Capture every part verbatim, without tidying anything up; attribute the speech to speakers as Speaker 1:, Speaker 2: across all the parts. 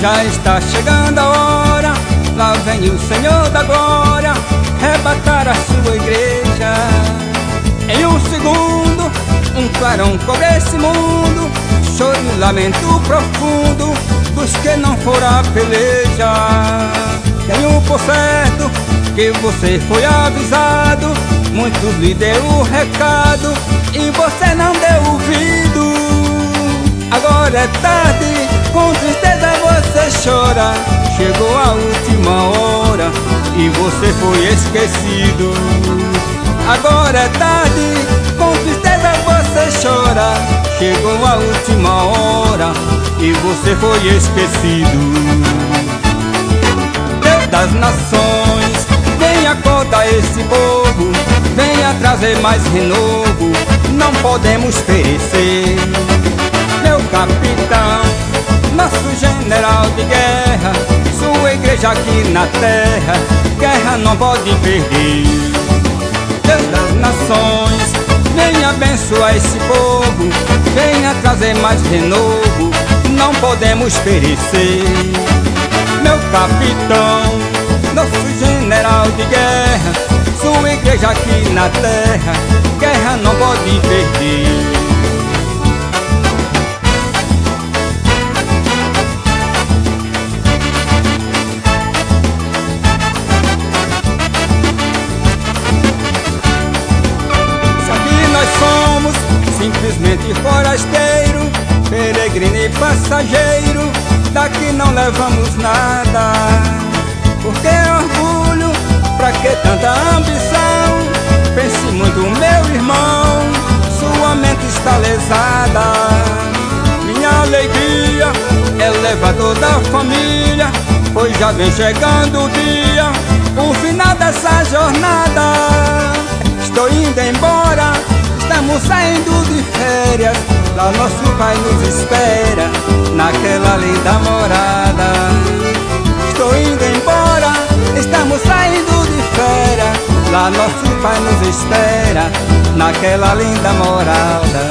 Speaker 1: Já está chegando a hora, lá vem o Senhor da glória arrebatar a sua igreja. Em um segundo, um clarão cobre esse mundo, choro e lamento profundo dos que não foram à peleja. Tenho por certo que você foi avisado, muitos lhe deu o recado e você não deu ouvido. Agora é tarde, com tristeza você chora, chegou a última hora e você foi esquecido. Agora é tarde, com tristeza você chora, chegou a última hora e você foi esquecido. Deus das nações, venha acordar esse povo, venha trazer mais renovo, não podemos perecer. Meu capitão, nosso general de guerra, sua igreja aqui na terra, guerra não pode perder. Deus das nações, venha abençoar esse povo, venha trazer mais renovo, não podemos perecer. Meu capitão, nosso general de guerra, sua igreja aqui na terra, guerra não pode perder. Somos simplesmente forasteiro, peregrino e passageiro, daqui não levamos nada. Por que orgulho? Pra que tanta ambição? Pense muito, meu irmão, sua mente está lesada. Minha alegria é levar toda a família, pois já vem chegando o dia, o final dessa jornada. Estou indo embora, estamos saindo de férias, lá nosso pai nos espera, naquela linda morada. Estou indo embora, estamos saindo de férias, lá nosso pai nos espera, naquela linda morada.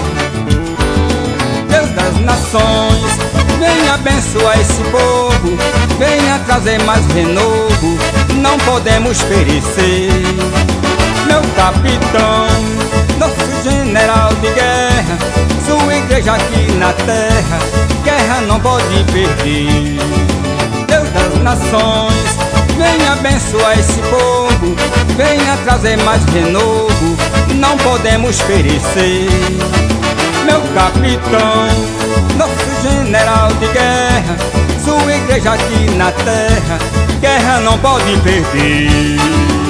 Speaker 1: Deus das nações, venha abençoar esse povo, venha trazer mais renovo, não podemos perecer. Meu capitão, nosso general de guerra, sua igreja aqui na terra, guerra não pode perder. Deus das nações, venha abençoar esse povo, venha trazer mais renovo, não podemos perecer. Meu capitão, nosso general de guerra, sua igreja aqui na terra, guerra não pode perder.